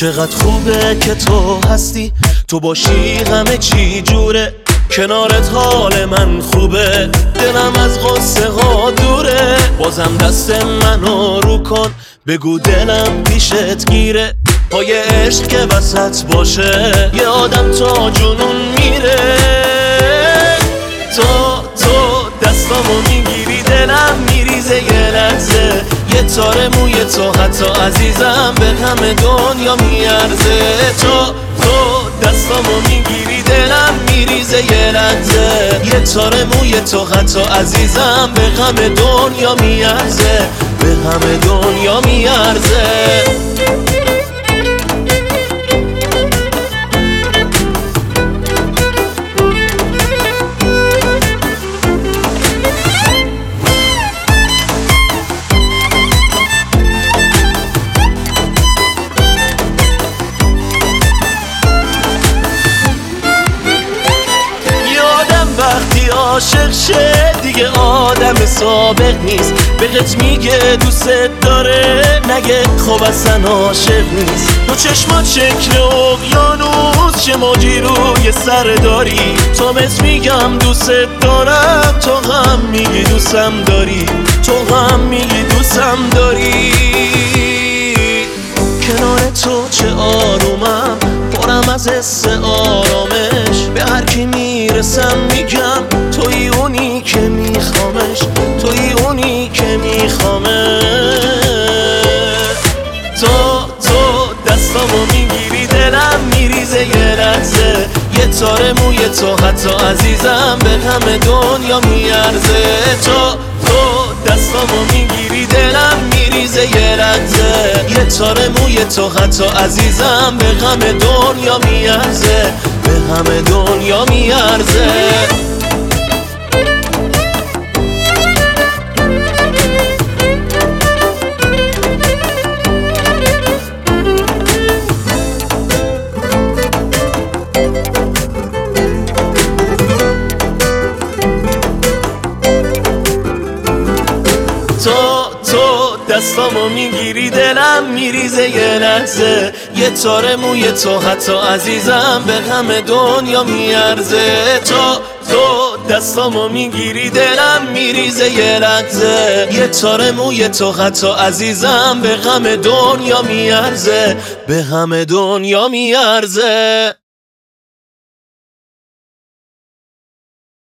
چقدر خوبه که تو هستی، تو باشی همه چی جوره، کنارت حال من خوبه، دلم از غصه ها دوره. بازم دست منو رو کن، بگو دلم پیشت گیره، پای عشق که وسط باشه یه آدم تا جنون میره. تو دستامو میگیری، دلم میریزه یه لحظه، یه تار موی تو حتی عزیزم به همه دنیا میارزه. تو دستامو میگیری، دلم میریزه یه لحظه، یه تار موی تو حتی عزیزم به همه دنیا میارزه، به همه دنیا میارزه. وقتی عاشق شه دیگه آدم سابق نیست، بهت میگه دوست داره، نگه خب اصلا عاشق نیست. تو چشمات شکل اقیانوس، چه موجی روی سر داری، تو بهت میگم دوست دارم، تو هم میگی دوستم داری، تو هم میگی دوستم داری. کنار تو چه آرومم، پرم از حس آرامش، به هر کی میرسم میگم توی اونی که میخوامش، توی اونی که میخوامش. تو دستامو میگیری، دلم میریزه یه لحظه، یه تار موی تو حتی عزیزم به همه دنیا میارزه. تو دستامو میگیری، دلم میریزه یه لحظه، یه تار موی تو حتی عزیزم به همه دنیا میارزه، به همه دنیا میارزه. تو دستامو میگیری، دلم میریزه یه لحظه، یه تار موی تو حتی عزیزم به همه دنیا میارزه. تو دستامو میگیری، دلم میریزه یه لحظه، یه تار موی تو حتی عزیزم به همه دنیا میارزه، به همه دنیا میارزه.